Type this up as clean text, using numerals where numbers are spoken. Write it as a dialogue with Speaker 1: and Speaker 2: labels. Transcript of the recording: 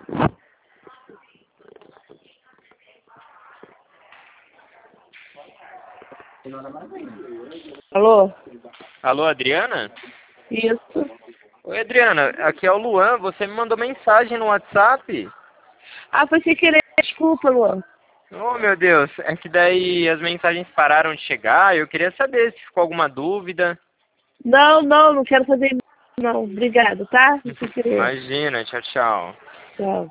Speaker 1: Alô?
Speaker 2: Alô, Adriana?
Speaker 1: Isso.
Speaker 2: Oi, Adriana, aqui é o Luan. Você me mandou mensagem no WhatsApp?
Speaker 1: Ah, foi sem querer. Desculpa, Luan.
Speaker 2: Oh, meu Deus, é que daí as mensagens pararam de chegar. Eu queria saber se ficou alguma dúvida.
Speaker 1: Não quero fazer não. Obrigado, tá? Sem querer.
Speaker 2: Imagina, tchau, tchau.
Speaker 1: Tchau.